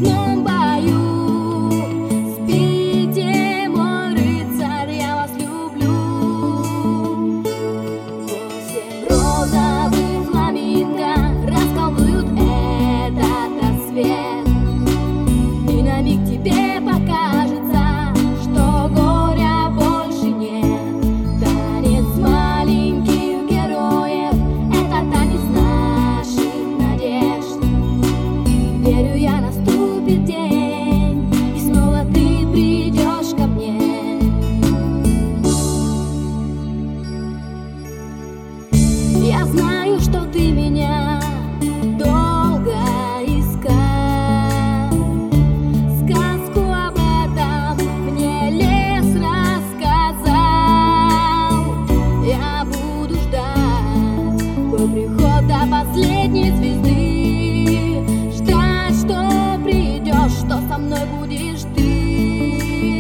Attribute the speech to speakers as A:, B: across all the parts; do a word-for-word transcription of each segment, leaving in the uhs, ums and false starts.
A: ночном бою. Спите, мой рыцарь, я вас люблю. Восемь розовых фламинго расколдуют этот рассвет, и на миг тебе покажется, что горя больше нет. Танец маленьких героев — это танец наших надежд. Верю я, наступит день, и снова ты придешь ко мне. Я знаю, что ты меня долго искал. Сказку об этом мне лес рассказал. Я буду ждать твой приход до последней звезды, ждать, что придешь, что со мной будешь ты.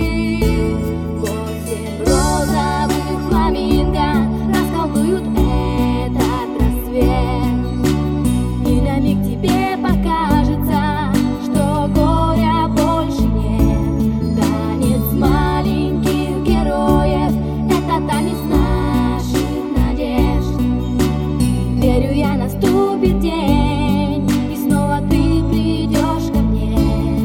A: Восемь розовых фламинго расколдуют этот рассвет, и на миг тебе покажется, что горя больше нет. Танец маленьких героев — это танец наших надежд. Верю я, наступит день, и снова ты придешь ко мне.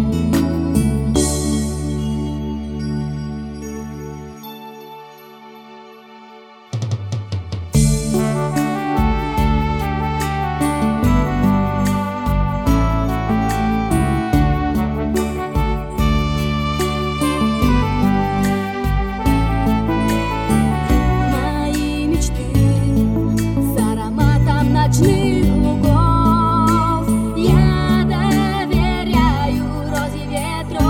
A: Мои мечты с ароматом ночных лугов я доверяю розе ветров.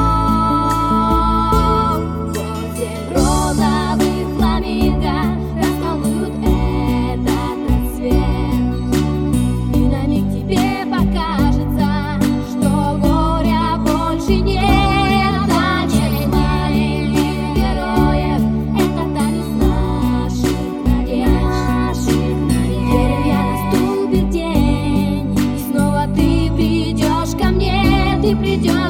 A: Восемь розовых фламинго расколдуют этот рассвет, и на миг тебе покажется, что горя больше нет. Танец маленьких героев — это танец наших надежд. Верю я, наступит день, и снова ты придешь ко мне, ты придешь.